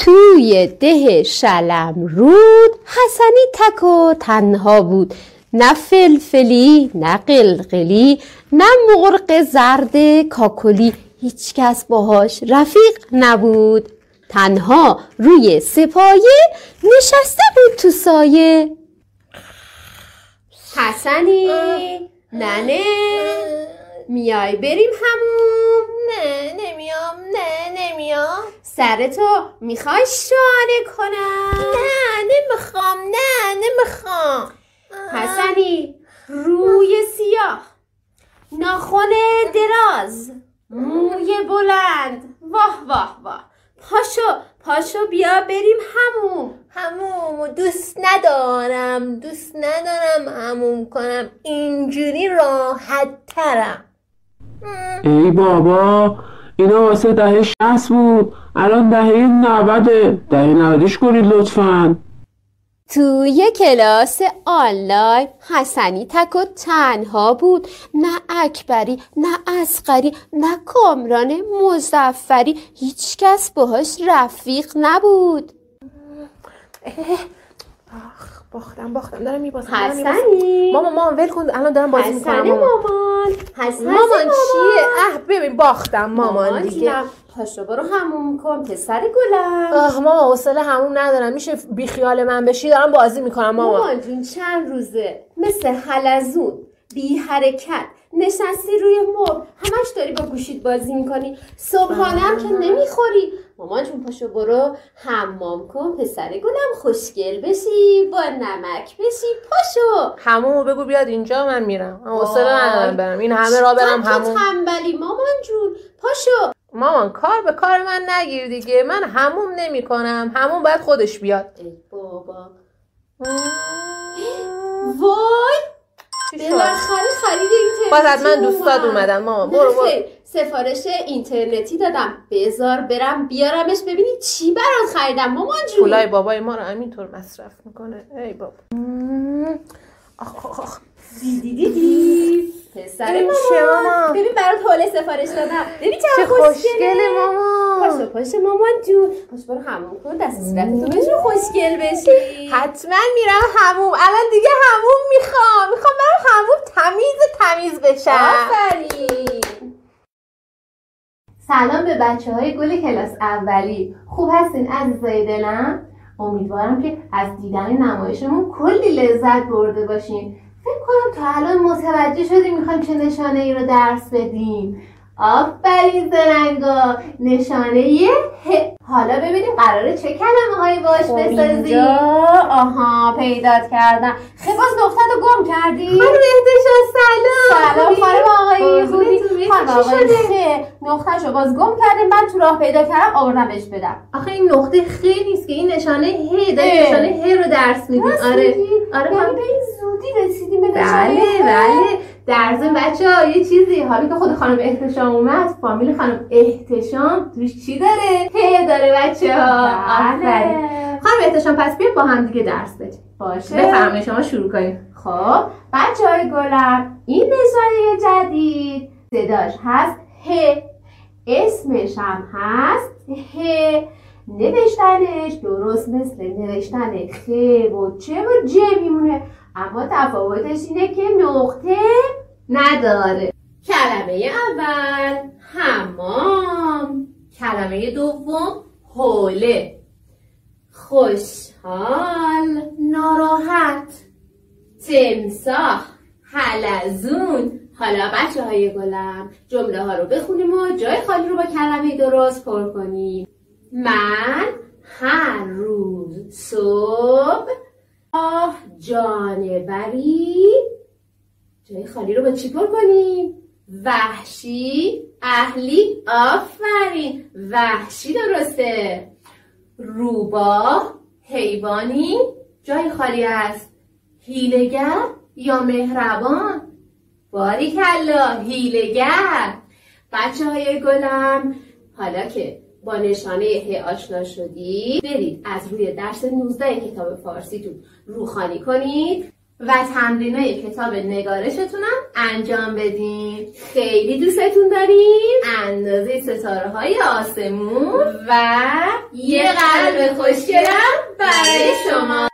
توی ده شلم رود حسنی تک و تنها بود. نه فلفلی نه قلقلی نه مرغ زرد کاکلی، هیچ کس باهاش رفیق نبود. تنها روی سپایه نشسته بود تو سایه. حسنی ننه میای بریم حموم؟ نه نمیام. سرتو میخوای شانه کنم؟ نه نمیخوام. حسنی روی سیاه، ناخن دراز، موی بلند، واه واه واه، پاشو بیا بریم حموم دوست ندارم حموم کنم، اینجوری راحت ترم. ای بابا، اینا واسه دهه 60 بود، الان دهه 90. دهه 90ش کنید لطفاً. توی کلاس آنلاین حسنی تک و تنها بود. نه اکبری نه اصغری نه کامران مظفری، هیچ کس باهاش رفیق نبود. باختم دارم میبازم. حسنی مامان ول کن، الان دارم بازی میکنم. مامان چیه؟ ببین باختم مامان دیگه. پاشو برو حموم کن پسر گلم. مامان حوصله حموم ندارم، میشه بی خیال من بشی؟ دارم بازی میکنم مامان جون چند روزه مثل حلزون بی حرکت نشستی روی مبل، همش داری با گوشیت بازی میکنی، صبحانه هم که نمیخوری. مامان جون پاشو برو حمام کن پسر گلم، خوشگل بشی، با نمک بشی. پاشو حمومو بگو بیاد اینجا، من میرم. حوصله ندارم برم این همه راه برم حموم. تنبلی مامان جون، پاشو. مامان کار به کار من نگیر دیگه، من حموم نمی کنم، حموم باید خودش بیاد. ای بابا وای بالاخره خرید اینترنتی باید من دوستات اومدم. مامان برو سفارش اینترنتی دادم، بذار برم بیارمش ببینی چی برات خریدم. مامان جون پولای بابای ما رو همینطور مصرف میکنه. ای بابا آخ دیدی پسر مامان، ببین برات حوله سفارش دادم، ببین چه خوشگله مامان. پاشو مامان جون، پاشو برو حموم کن، دست صورتتو بشور خوشگل بشی. حتما میرم حموم، الان دیگه حموم میخوام برم حموم تمیز بشم. آفرین. سلام به بچه‌های گل کلاس اولی، خوب هستین عزیزای دلم؟ امیدوارم که از دیدن نمایشمون کلی لذت برده باشین. فکر کنم تا الان متوجه شدیم میخوایم چه نشانه ای رو درس بدیم. آفرین زرنگا، نشانه ه. حالا ببینیم قراره چه کلمه هایی باش بسازیم. آها پیدات کردم. باز نقطه رو گم کردی؟ خانم احتشام سلام خانم آقایی خوبی؟ خانم آقایی نقطه رو باز گم کردیم، من تو راه پیدا کردم آوردم بهش بدم. آخه این نقطه خیلی نیست که این نشانه ه داری، نشانه ه رو درس میدیم. آره یعنی به این زودی رسیدیم به نشانه ه؟ بله در ضمن بچه‌ها یه چیزی، حالا که خود خانم احتشام اومد، فامیل خانم احتشام توش چی داره؟ ه داره بچه‌ها. آفرین. خانم احتشام پس بیا با هم دیگه درس بدیم. باشه بفرمایید شما شروع کنید. خب بچه‌های گلم، این نشانه جدید صداش هست ه، اسمش هم هست ه. نوشتنش درست مثل نوشتن خ و چه و ج میمونه، اما تفاوتش اینه که نقطه نداره. کلمه اول حمام، کلمه دوم حوله، خوشحال، ناراحت، تمساح، حلزون. حالا بچه های گلم جمله ها رو بخونیم و جای خالی رو با کلمه درست پر کنیم. من هر روز صبح جانوری، جای خالی رو با چی پر کنیم؟ وحشی، اهلی. آفرین، وحشی درسته. روباه، حیوانی، جای خالی است. حیله‌گر یا مهربان؟ باریکلا، حیله‌گر. بچه های گلم حالا که با نشانه ه آشنا شدید، برید از روی درس 19 کتاب فارسیتون روخوانی کنید. و تمرینای کتاب نگارشتونم انجام بدین. خیلی دوستتون داریم. اندازه ستاره های آسمون و یه قلب خوشگلم برای شما.